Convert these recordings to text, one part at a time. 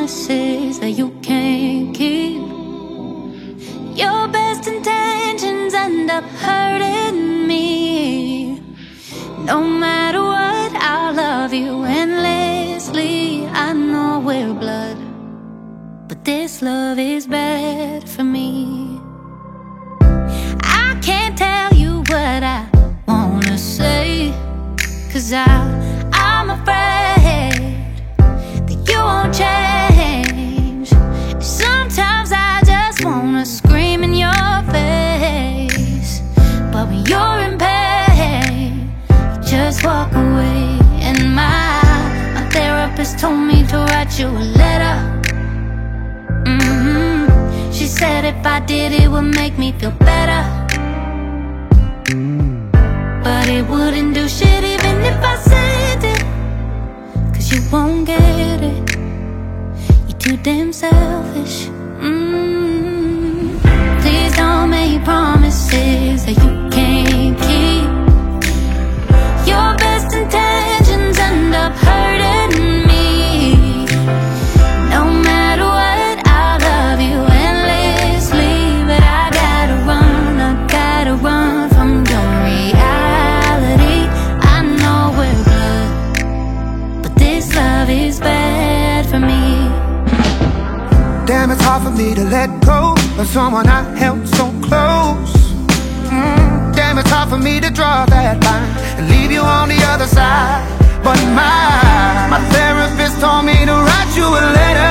promises that you can't keep. Your best intentions end up hurting me. No matter what, I'll love you endlessly. I know we're blood, but this love is bad for me. I can't tell you what I wanna say, 'cause I'm afraid that you won't change. Sometimes I just wanna scream in your face, but when you're in pain, you just walk away. And my therapist told me to write you a letter. She said if I did, it would make me feel better, but it wouldn't do shit even if I said it, 'cause you won't get it. You're too damn selfish. Please don't make promises that you can't keep. Your best intentions end up hurting me. No matter what, I love you endlessly, but I gotta run from your reality. I know we're blood, but this love is bad for me. Damn, it's hard for me to let go of someone I held so close. Damn, it's hard for me to draw that line and leave you on the other side. But my therapist told me to write you a letter.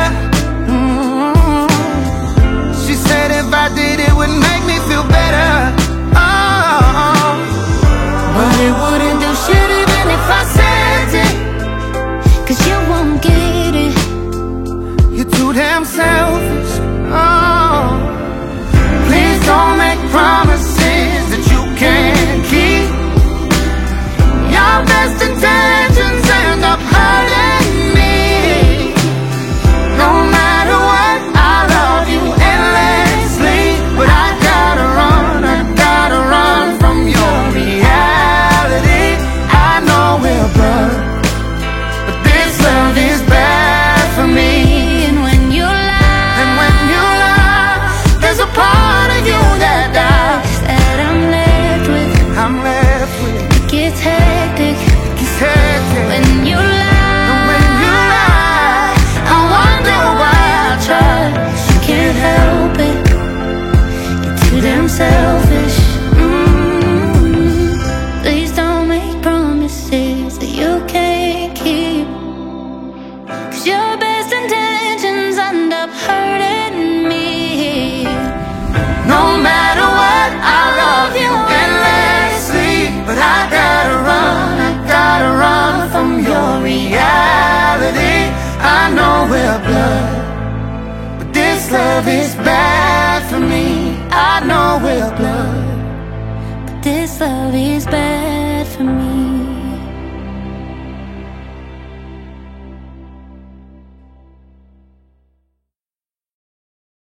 She said if I did, it would make me feel better. Oh, but it wouldn't do shit even if I said it, 'cause you won't get it. You're too damn selfish. Oh, please don't make promises that you can't keep. Your best intentions end up hurting me. No matter what, I love you endlessly, but I gotta run from your reality. I know we're blood, but this love is bad for me. And when you lie, there's a part of you that dies, that I'm left with. It gets hectic when you lie. I wonder why I trust. You can't help it. You're too damn selfish. Please don't make promises that you can't keep, 'cause your best intentions end up hurting me. No matter what, I love you endlessly, but I gotta run from your reality. I know we're blood, but this love is bad for me. I know we're blood, This love is bad.